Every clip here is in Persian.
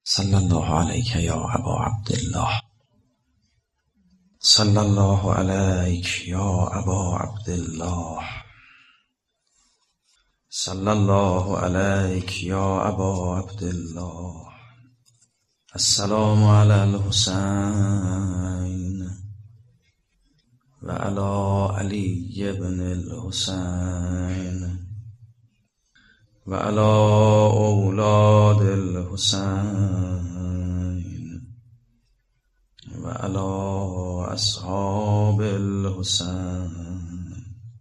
صلی الله علیک یا ابا عبدالله. صلی الله علیک یا ابا عبدالله. صلی الله علیک یا ابا عبدالله. السلام علی الحسین و علی علی بن الحسین و علی اولاد الحسین و علی اصحاب الحسین.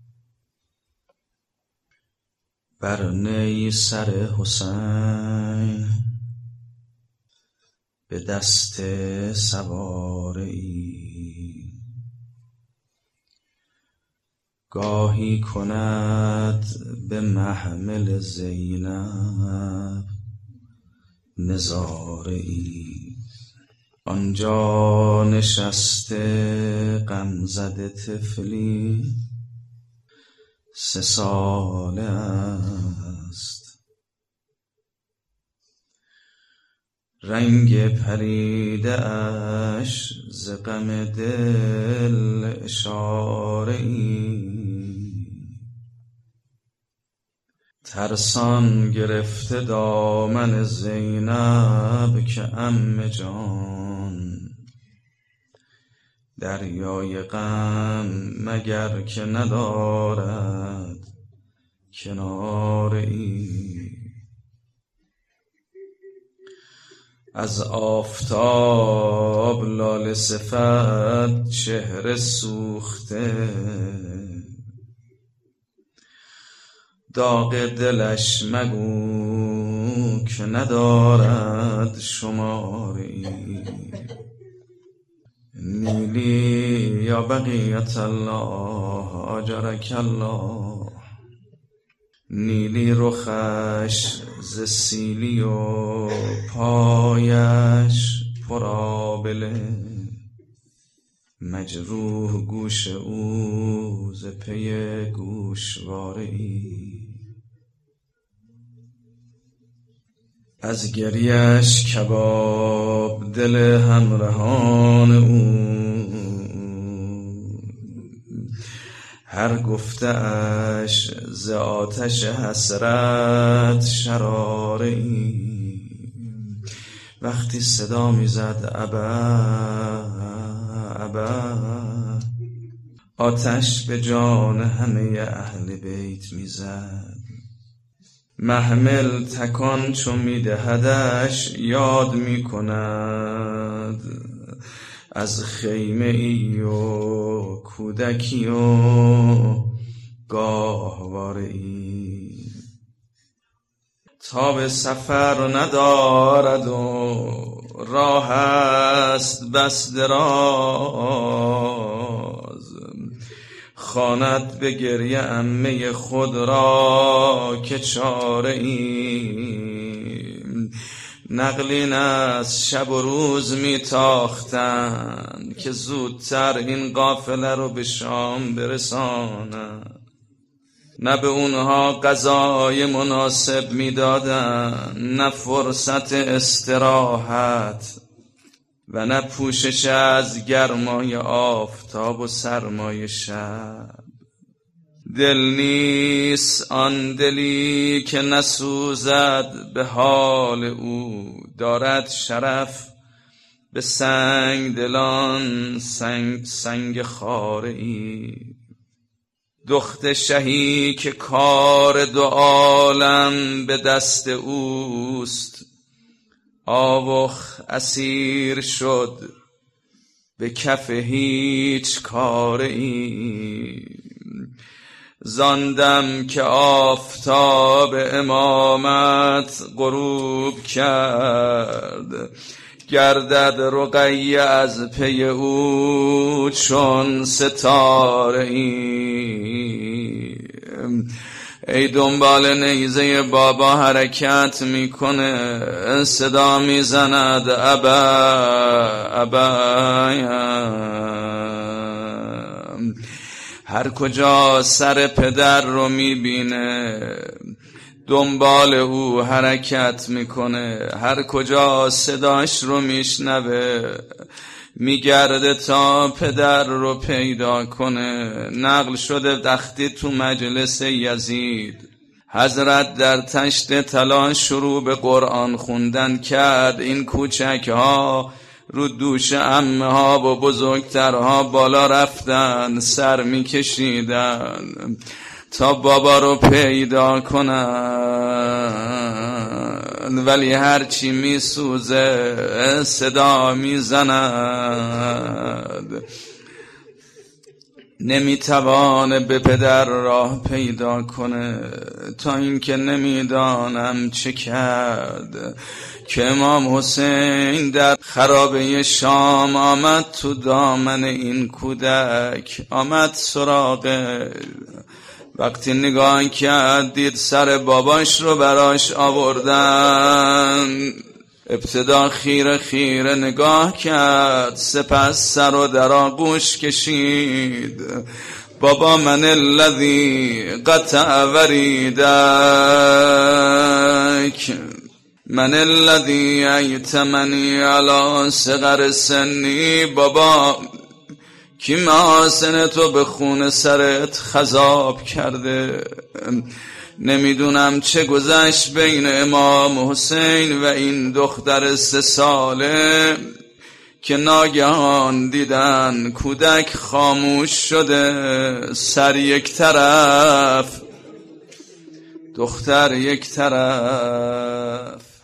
بر نی سر حسین به دست سواری گاهی کند به محمل زینب نظاره‌ای. آنجا نشسته غمزده طفلی 3 ساله است. رنگ پریده اش ز غم دل اشاره‌ای. ترسان گرفته دامن زینب که عمه جان دریای غم مگر که ندارد کناره‌ای. از آفتاب لاله صفت چهره سوخته، داغ دلش مگو که ندارد شماری. نیلی یا بقیت الله آجرک الله. نیلی رخش ز سیلی و پایش پرآبله. مجروح گوش او ز پی گوشواره‌ای. از گریه‌اش کباب دل همراهان او. هر گفته اش ز آتش حسرت شراره‌ای. وقتی صدا میزد ابا ابا، آتش به جان همه اهل بیت میزد. محمل تکان چون میدهدش یاد میکند از خیمه ای و کودکی و گاهواره ای. تاب سفر ندارد و راه است بس دراز. خواند به گریه عمه خود را که چاره ای. نقلین از شب و روز میتاختند که زودتر این قافله رو به شام برسانند. نه به اونها غذای مناسب میدادن، نه فرصت استراحت و نه پوشش از گرمای آفتاب و سرمای شب. دل نیست آن دلی که نسوزد به حال او. دارد شرف به سنگ دلان سنگ خاره‌ای. دخت شهی که کار 2 عالم به دست اوست. آوخ اسیر شد به کف هیچ کاره‌ای. زاندم که آفتاب امامت غروب کرد. گردد رقیه از پی او چون ستاره‌ای. ای دنبال نیزه بابا حرکت میکنه، صدا میزند ابا ابا. هر کجا سر پدر رو میبینه دنبال او حرکت میکنه، هر کجا صداش رو میشنوه میگرده تا پدر رو پیدا کنه. نقل شده وقتی تو مجلس یزید حضرت در تشت طلا شروع به قرآن خوندن کرد، این کوچک ها رو دوش عمه ها و بزرگترها بالا رفتن، سر میکشیدن تا بابا رو پیدا کنن، ولی هرچی میسوزه صدا میزند، نمیتوانه به پدر راه پیدا کنه، تا اینکه نمیدانم چه کرد که امام حسین در خرابه شام آمد تو دامن این کودک، آمد سراغه. وقتی نگاه کرد دید سر باباش رو براش آوردن، ابتدا خیره خیره نگاه کرد، سپس سر و در آغوش کشید. بابا من الذی قطع وریدک، من الذی ایتمنی علی صغر سنی. بابا کی محاسن تو به خون سرت خضاب کرده؟ نمیدونم چه گذشت بین امام حسین و این دختر 3 ساله که ناگهان دیدن کودک خاموش شده، سر یک طرف، دختر یک طرف.